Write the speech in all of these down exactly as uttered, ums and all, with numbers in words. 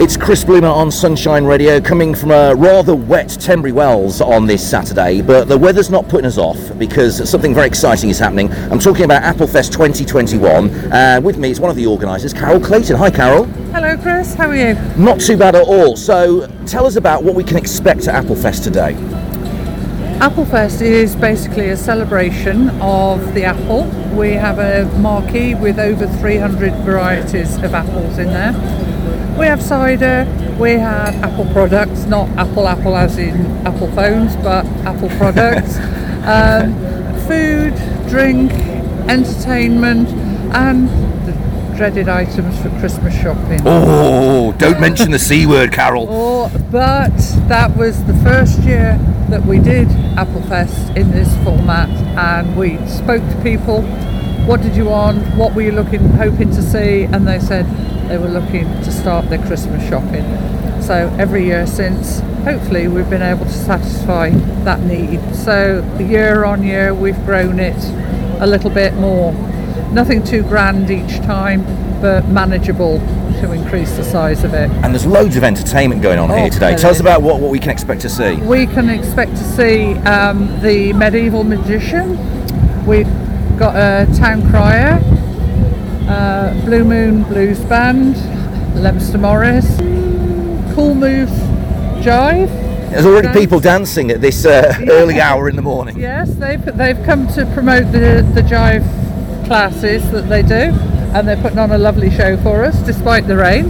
It's Chris Bloomer on Sunshine Radio, coming from a rather wet Tenbury Wells on this Saturday, but the weather's not putting us off because something very exciting is happening. I'm talking about Applefest twenty twenty-one, and with me is one of the organisers, Carol Clayton. Hi, Carol. Hello, Chris. How are you? Not too bad at all. So tell us about what we can expect at Applefest today. Applefest is basically a celebration of the apple. We have a marquee with over three hundred varieties of apples in there. We have cider, we have Apple products, not Apple Apple as in Apple phones, but Apple products. um, food, drink, entertainment, and the dreaded items for Christmas shopping. Oh, don't mention the C word, Carol. Oh, but that was the first year that we did Applefest in this format, and we spoke to people. What did you want? What were you looking, hoping to see? And they said they were looking to start their Christmas shopping. So every year since, hopefully we've been able to satisfy that need. So year on year we've grown it a little bit more. Nothing too grand each time, but manageable to increase the size of it. And there's loads of entertainment going on Oh, here today. there Tell us is. about what, what we can expect to see. We can expect to see um, the Medieval Magician. We've got a Town Crier, uh, Blue Moon Blues Band, Leominster Morris, Cool Moves Jive. There's already Dance. people dancing at this uh, early hour in the morning. Yes, they've they've come to promote the the jive classes that they do, and they're putting on a lovely show for us despite the rain.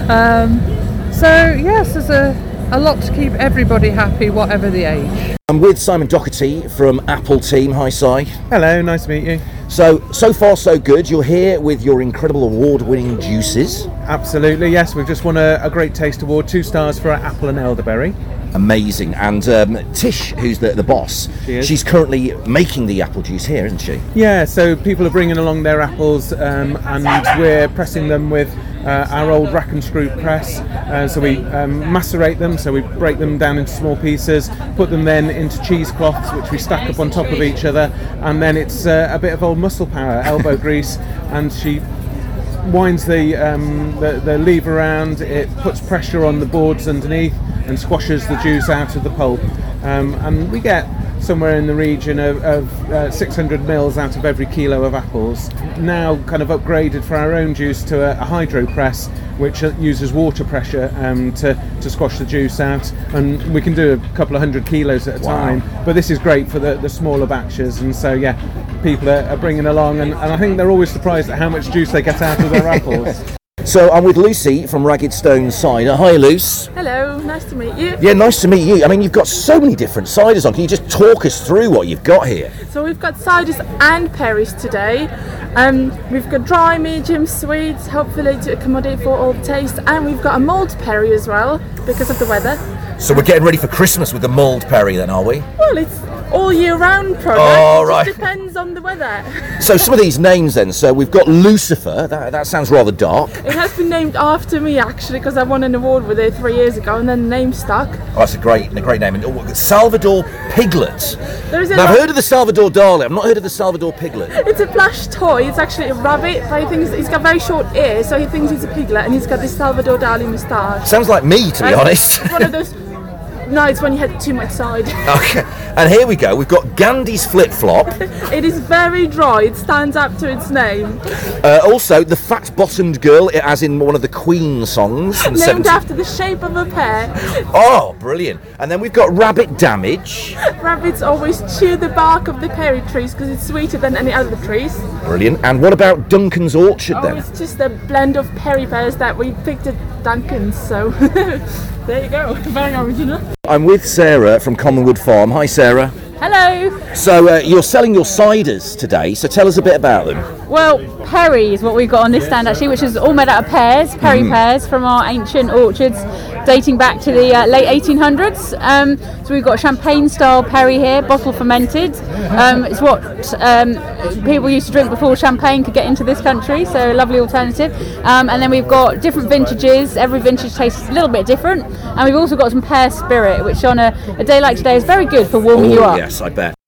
Um, so yes, there's a, a lot to keep everybody happy, whatever the age. I'm with Simon Doherty from Apple Team. Hi, Si. Hello, nice to meet you. So, so far so good. You're here with your incredible award-winning juices. Absolutely, yes, we've just won a, a Great Taste Award, two stars for our apple and elderberry. Amazing. And um, Tish, who's the, the boss, She is. she's currently making the apple juice here, isn't she? Yeah, so people are bringing along their apples um, and we're pressing them with uh, our old rack and screw press. Uh, so we um, macerate them, so we break them down into small pieces, put them then into cheesecloths, which we stack up on top of each other, and then it's uh, a bit of old muscle power, elbow grease, and she winds the, um, the the lever around, it puts pressure on the boards underneath and squashes the juice out of the pulp, um, and we get somewhere in the region of, of uh, six hundred mils out of every kilo of apples. Now kind of upgraded for our own juice to a, a hydro press, which uses water pressure um, to, to squash the juice out, and we can do a couple of hundred kilos at a Wow. time, but this is great for the, the smaller batches, and so yeah, people are, are bringing along, and, and I think they're always surprised at how much juice they get out of their apples. So I'm with Lucy from Ragged Stone Cider. Hi, Luce. Hello, nice to meet you. Yeah, nice to meet you. I mean, you've got so many different ciders on. Can you just talk us through what you've got here? So we've got ciders and perries today. Um, we've got dry, medium, sweets, hopefully to accommodate for all the tastes, and we've got a mulled perry as well because of the weather. So we're getting ready for Christmas with the mulled perry then, are we? Well, it's all year round product. Oh, it right. just depends on the weather. So some of these names then, so we've got Lucifer, that, that sounds rather dark. It has been named after me actually because I won an award with it three years ago, and then the name stuck. Oh, that's a great, a great name. And oh, Salvador Piglet. There is a Now, I've lot- heard of the Salvador Dali, I've not heard of the Salvador Piglet. It's a plush toy. It's actually a rabbit, but he thinks he's got very short ears, so he thinks he's a piglet, and he's got this Salvador Dali moustache. Sounds like me, to be And honest. It's one of those nights when you had too much cider. Okay, and here we go, we've got Gandhi's Flip Flop. It is very dry, it stands up to its name. Uh, also, the Fat Bottomed Girl, as in one of the Queen songs. From the Named seventies. after the shape of a pear. Oh, brilliant. And then we've got Rabbit Damage. Rabbits always chew the bark of the perry trees because it's sweeter than any other trees. Brilliant. And what about Duncan's Orchard Oh, then? it's just a blend of perry pears that we picked at Duncan's, so there you go. Very original. I'm with Sarah from Commonwood Farm. Hi, Sarah. Hello. So uh, you're selling your ciders today, so tell us a bit about them. Well, perry is what we've got on this stand actually, which is all made out of pears, perry Mm. pears from our ancient orchards dating back to the uh, late eighteen hundreds. Um, so we've got champagne style perry here, bottle fermented. Um, it's what um, people used to drink before champagne could get into this country, so a lovely alternative. Um, and then we've got different vintages, every vintage tastes a little bit different. And we've also got some pear spirit, which on a, a day like today is very good for warming you Oh, up. yes, I bet.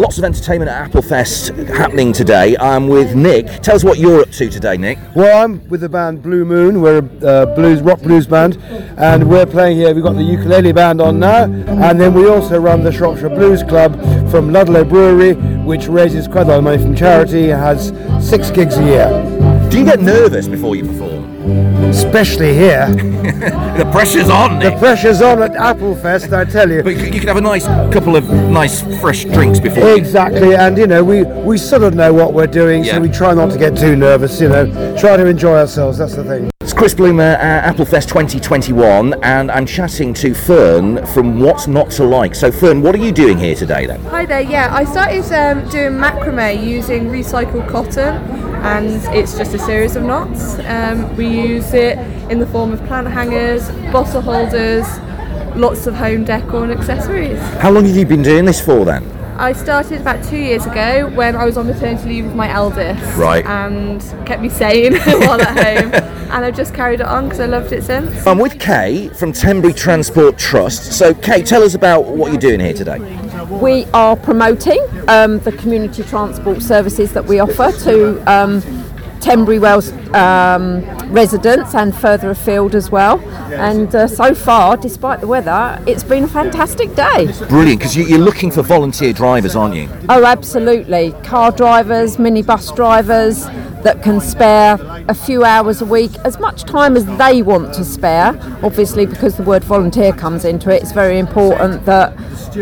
Lots of entertainment at Applefest happening today. I'm with Nick. Tell us what you're up to today, Nick. Well, I'm with the band Blue Moon. We're a uh, blues, rock blues band, and we're playing here. We've got the ukulele band on now, and then we also run the Shropshire Blues Club from Ludlow Brewery, which raises quite a lot of money from charity. It has six gigs a year. Do you get nervous before you perform? Especially here. The pressure's on, Nick. The pressure's on at Applefest, I tell you. But you can have a nice couple of nice fresh drinks before you... Exactly, and you know, we, we sort of know what we're doing, Yeah. so we try not to get too nervous, you know, try to enjoy ourselves, that's the thing. It's Chris Bloomer at Applefest twenty twenty-one, and I'm chatting to Fern from What's Not to Like. So Fern, what are you doing here today then? Hi there, yeah, I started um, doing macrame using recycled cotton, and it's just a series of knots. Um, we use it in the form of plant hangers, bottle holders, lots of home decor and accessories. How long have you been doing this for then? I started about two years ago when I was on maternity leave with my eldest, Right. and kept me sane while at home, and I've just carried it on because I loved it since. I'm with Kay from Tenbury Transport Trust. So Kay, tell us about what you're doing here today. We are promoting um, the community transport services that we offer to um, Tenbury Wells um, residents and further afield as well. And uh, so far, despite the weather, it's been a fantastic day. Brilliant, because you, you're looking for volunteer drivers, aren't you? Oh, absolutely. Car drivers, minibus drivers that can spare a few hours a week, as much time as they want to spare. Obviously, because the word volunteer comes into it, it's very important that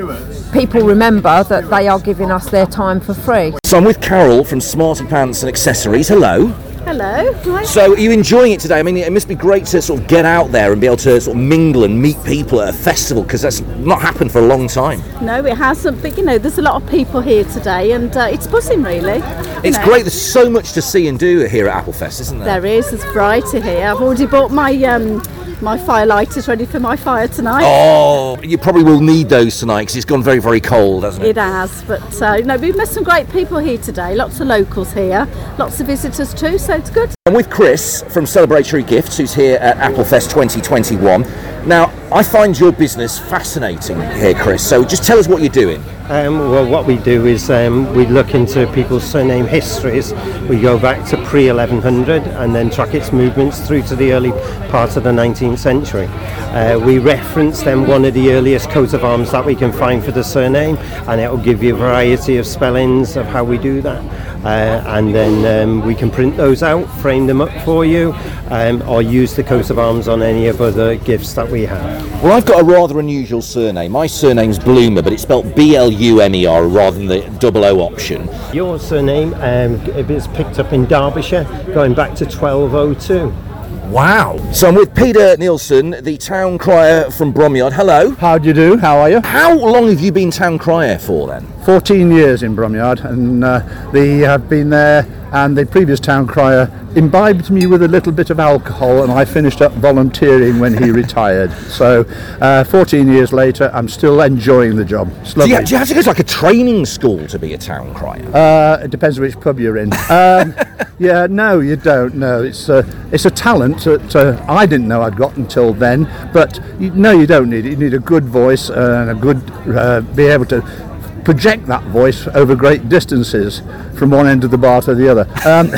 people remember that they are giving us their time for free. So I'm with Carol from Smarty Pants and Accessories. Hello. Hello. Hi. So are you enjoying it today? I mean, it must be great to sort of get out there and be able to sort of mingle and meet people at a festival, because that's not happened for a long time. No, it hasn't, but you know, there's a lot of people here today, and uh, it's buzzing really. It's know. great. There's so much to see and do here at Applefest, isn't there? There is, there's variety here. I've already bought my um, my fire lighters ready for my fire tonight. Oh, you probably will need those tonight because it's gone very, very cold, hasn't it? It has, but uh, no, we've met some great people here today. Lots of locals here, lots of visitors too, so it's good. I'm with Chris from Celebratory Gifts, who's here at Applefest twenty twenty-one. Now, I find your business fascinating here, Chris, so just tell us what you're doing. Um, well, what we do is um, we look into people's surname histories. We go back to pre eleven hundred and then track its movements through to the early part of the nineteenth century. Uh, we reference then one of the earliest coat of arms that we can find for the surname, and it will give you a variety of spellings of how we do that. Uh, and then um, we can print those out, frame them up for you, um, or use the coat of arms on any of other gifts that we have. Well, I've got a rather unusual surname. My surname's Bloomer, but it's spelled B L U M E R rather than the double O option. Your surname um, is picked up in Derbyshire, going back to twelve oh two. Wow. So I'm with Peter Nielsen, the town crier from Bromyard. Hello. How do you do? How are you? How long have you been town crier for then? fourteen years in Bromyard, and uh, the I've been there, and the previous town crier imbibed me with a little bit of alcohol, and I finished up volunteering when he retired. So uh, fourteen years later, I'm still enjoying the job. It's Do lovely. you, do you have to go to like a training school to be a town crier? Uh, it depends which pub you're in. Um, yeah, no, you don't. No, it's uh, it's a talent that uh, I didn't know I'd got until then. But you, no, you don't need it. You need a good voice and a good uh, be able to project that voice over great distances from one end of the bar to the other. Um,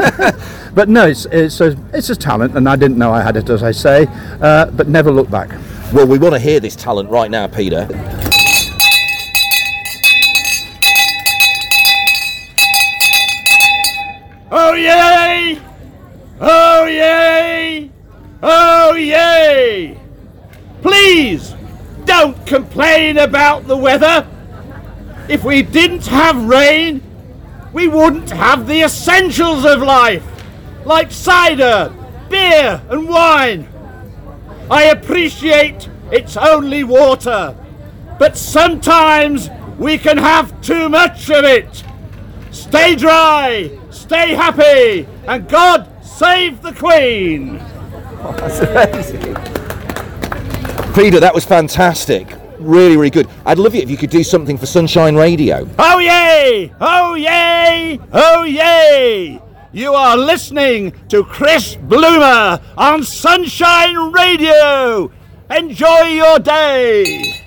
but no, it's it's a it's a talent, and I didn't know I had it, as I say. Uh, but never look back. Well, we want to hear this talent right now, Peter. Oh yay! Oh yay! Oh yay! Please don't complain about the weather. If we didn't have rain, we wouldn't have the essentials of life, like cider, beer and wine. I appreciate it's only water, but sometimes we can have too much of it. Stay dry, stay happy, and God save the Queen. Oh, that's amazing. Peter, that was fantastic. Really, really good. I'd love it if you could do something for Sunshine Radio. Oh yay! Oh yay! Oh yay! You are listening to Chris Bloomer on Sunshine Radio. Enjoy your day.